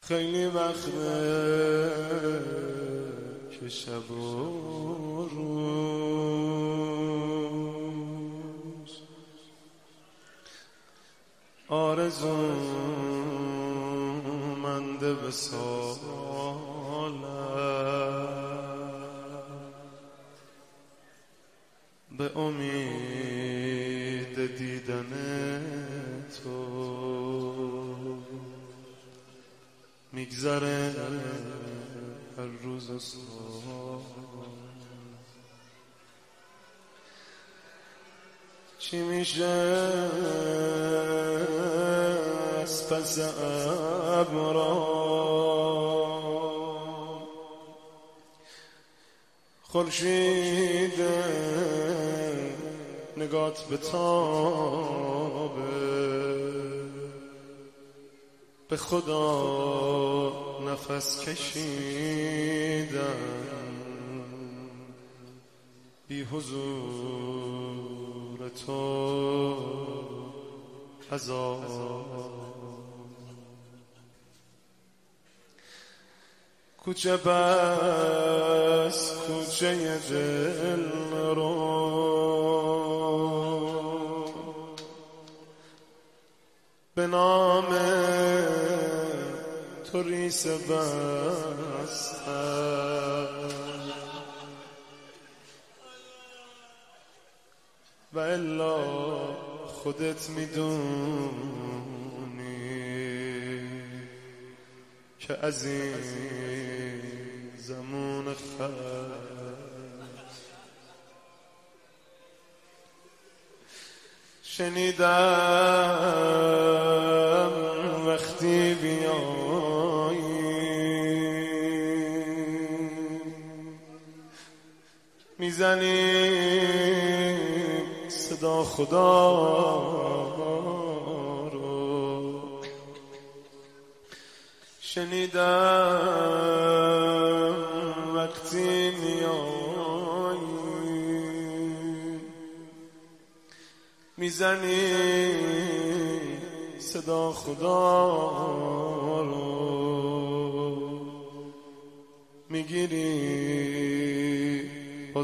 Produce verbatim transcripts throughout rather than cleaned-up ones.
خیلی وقته که شب و روز آرزومنده به سالم به امید دیدن تو میگذره هر روز و سال. چی میشه از پس ابرام خورشید نگات به تابه به خدا نفس کشیدم بی حضور تو عذاب. کوچه بس کوچه دل رو به نام تو ریس بستم و الا خودت میدونی که از این زمان خط شنیدم وقتی بیایی میزنی صدا خدا رو، شنیدم وقتی میایی میزنی صدا خدا رو، میگیری با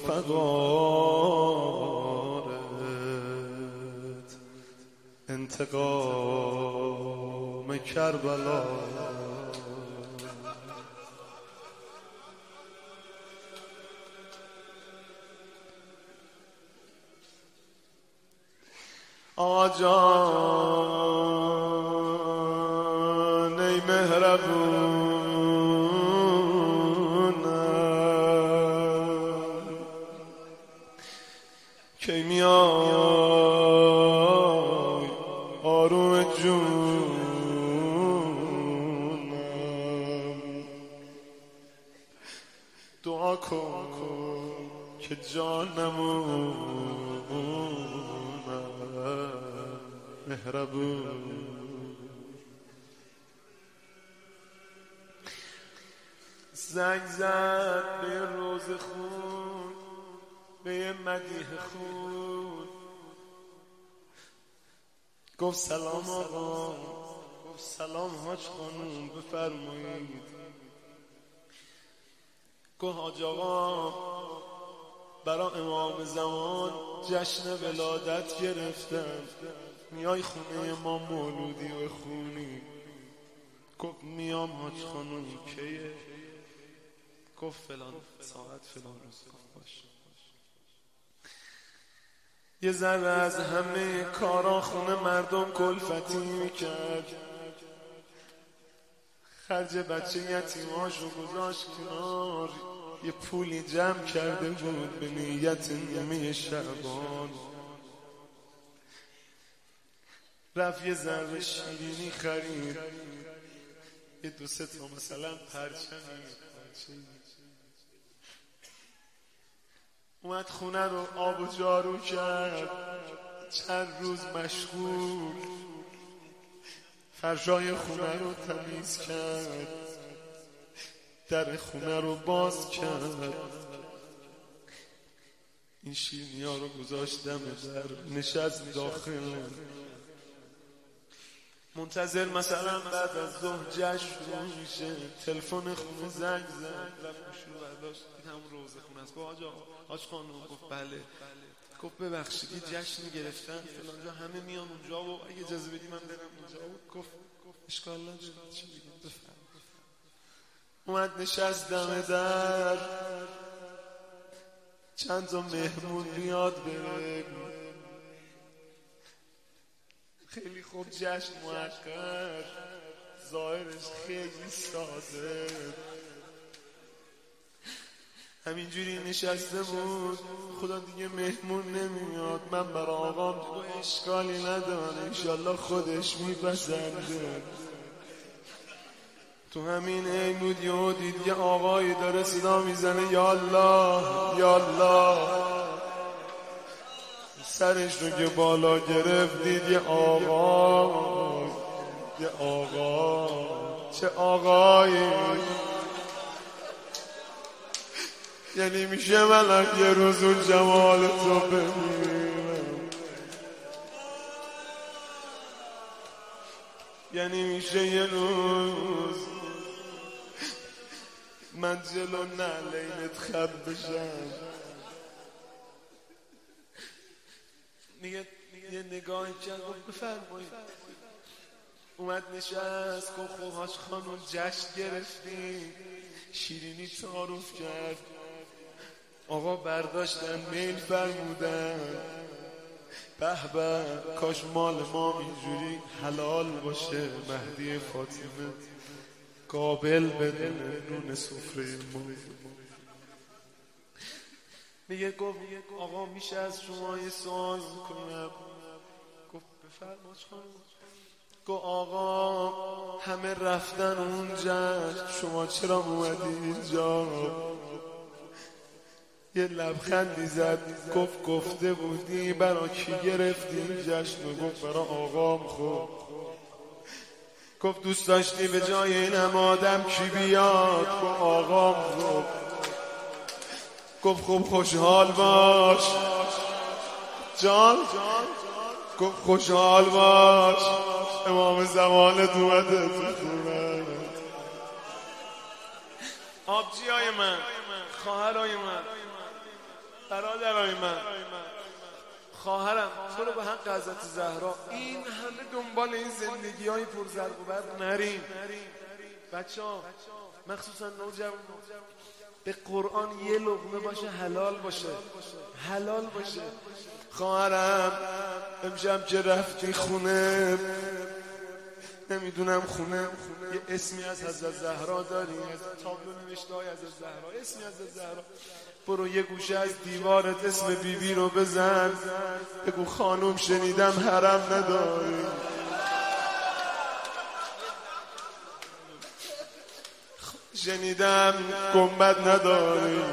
زلفقارت انتقام کربلا. آقا جان ای مهربونم کی میای آروم جونم، دعا کن که جانمون مهربون. زنگ زد به روز خون به یه مدیح خون، گفت سلام آقا، گفت سلام حاج خانوم بفرمایید. گفت حاج آقا برای امام زمان جشن ولادت گرفتم، میای خونه ما مولودی و خونی؟ گفت میام حاج خانوم. کیه؟ گفت فلان ساعت فلان روز. گفت باشه. یه ذره از همه کارا خونه مردم کلفتی میکرد، خرج بچه یتیماشو گذاشت کنار، یه پولی جمع کرده بود به نیت نیمه شعبان، رفت یه ذره شیرینی خرید، یه دو سه تا مثلا پرچمی، اومد خونه رو آب و جارو کرد، چند روز مشغول، فرشای خونه رو تمیز کرد، در خونه رو باز کرد، این شیرینی ها رو گذاشت دم در، نشست داخل، منتظر مثلا بعد از ظهر جشن شروع میشه، تلفن خونه زنگ زد، رفت گوشی رو برداشت دید همون روزه خونه است. گفت آجا آج خانم، گفت بله. گفت ببخشید یه جشنی گرفتن فلان جا، همه میان اونجا و اگه اجازه بدی من برم اونجا. گفت اشکال نداره، چی بگم، بفرمایید. اومد نشست دم در، چند تا مهمون میاد بره، خیلی خوب جشن موقر، ظاهرش خیلی ساده، همینجوری نشسته بود. خدا دیگه مهمون نمیاد، من برای آقام دیگه اشکالی نداره، انشالله خودش میپسنده. تو همین این بود یهو دید یه آقایی داره صدا میزنه یا الله یا الله، سرش رو که بالا گرفت دید یه آقا، یه آقا، چه آقایی، یعنی میشه من یه روز اون جمال تو ببینم، یعنی میشه یه روز من جلو نعلینت خط بشم. میگه یه نگاهی کرد، گفت بفرمایید. اومد نشست، گفت خب حاج خانم جشن گرفتیم، شیرینی تعارف کرد، آقا برداشتن میل فرمودن، به به کاش مال ما اینجوری حلال باشه، مهدی فاطمه قابل بدونه نون سفره ما. میگه گفت آقا میشه از شما یه سوال کنم؟ گفت بفرمایید خانم. گفت آقا همه رفتن اونجا، شما چرا اومدی اینجا؟ یه لبخندی زد، گفت گفته بودی برا کی گرفتی این جشن؟ گفت برا آقام. خب گفت دوست داشتی به جای این هم آدم کی بیاد؟ گفت آقام. خب گفت خوب خوشحال باش جان. گفت خوشحال باش امام زمانت اومده تو خونه. آبجیای من، خواهرای من، برادرای من، خواهرم، تو رو به حق حضرت زهرا این همه دنبال این زندگی های پرزرق و برق نریم. بچه ها مخصوصا نوجوان، به قرآن یه لقمه باشه حلال باشه، حلال باشه. خواهرم امشب که رفتی خونه، نمیدونم خونه یه اسمی از حضرت زهرا داری، از تابلو نوشته های حضرت زهرا، اسمی از حضرت زهرا، برو یه گوشه از دیوارت اسم بیبی بی رو بزن، بگو خانوم شنیدم حرم نداری، شنیدم گنبد نداری،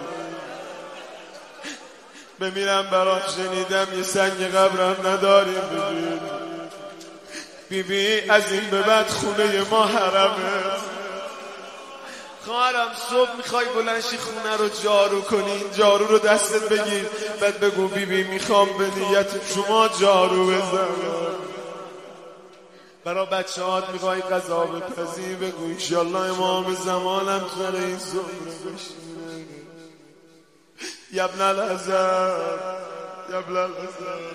بمیرم برات، شنیدم یه سنگ قبرم نداری. ببین بیبی از این به بعد خونه ما حرمه. خواهرم صبح میخوای بلنشی خونه رو جارو کنی، این جارو رو دستت بگیر، بعد بگو بیبی میخوام به نیت شما جارو بزنم. برا بچه هات میخوای غذا بپزی، بگو انشالله امام زمانم سر این سفره بشینه. یبن الحضر یبن الحضر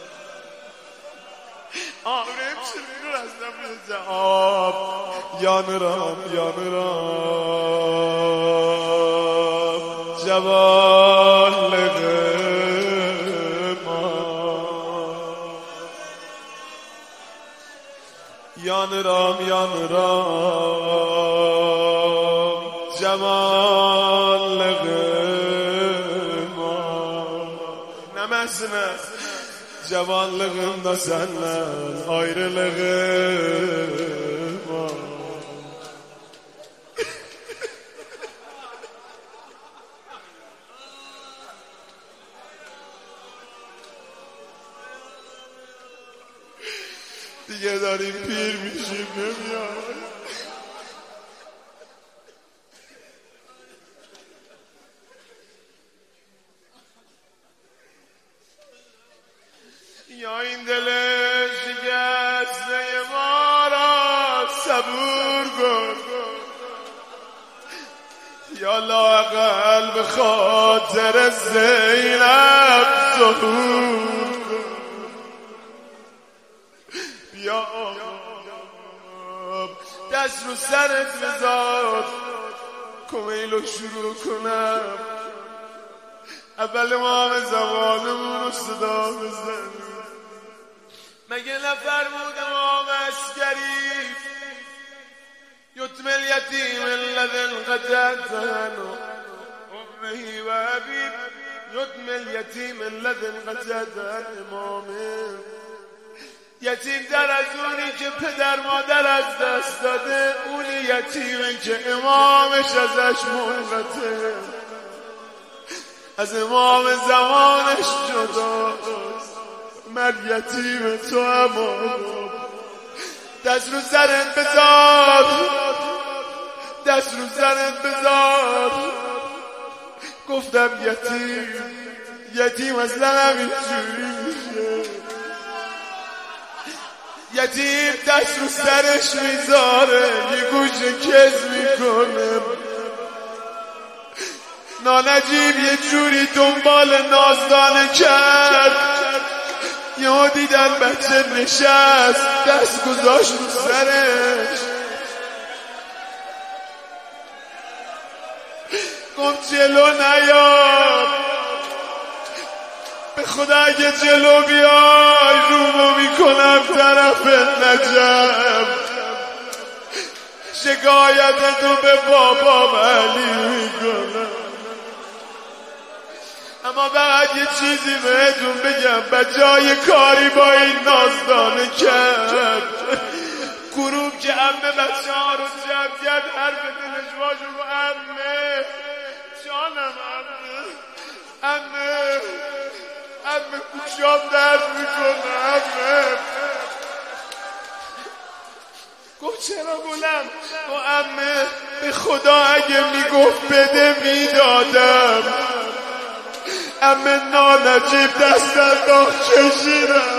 آرم شروع از نمیزه آب یانرام یانرام جوال ما یانرام یانرام جوال ما نمسنه جوان لغم نسنن آیر لغم. دیگه داریم پیر میشیم نمیاد. یا این دل شکسته ما را یا لااقل به خاطر زینب ظهور بیا دست رو سرت بذار کمیلو شروع کنم اول امام زمانمون رو صدا بزنیم. مگه نفرمود امام عسکری یتم الیتیم الذی انقطعت امه و ابی یتم الیتیم الذی انقطعت امامه. یتیم در از اونی که پدر مادر از دست داده، اونی یتیمه که امامش ازش منقطعه، از امام زمانش جداست. مرد یتیم تو اما دست رو سرت بذار، دست رو سرت بذار. گفتم یتیم، یتیم اصلا همینجوری میشه. یتیم دست رو سرش میذاره، یه گوشه کز میکنه. نانجیب یه جوری دنبال نازدانه کرد، یهو دیدن بچه نشست دست گذاشت رو سرش. گفت جلو نیاد، به خدا اگه جلو بیای رومو میکنم طرف نجم. شکایتتو به بابام علی میکنم. اما بعد یه چیزی بهتون بگم، بجای کاری با این نازدانه کرد. گروه که عمه بچه ها رو جمع کرد، حرف دلش باشو گو عمه جانم، عمه عمه عمه کوچام درد میکنه عمه. گفت چرا گلم؟ گفت عمه به خدا اگه میگفت بده میدادم. عمه نانجیب دست انداخت کشیدم.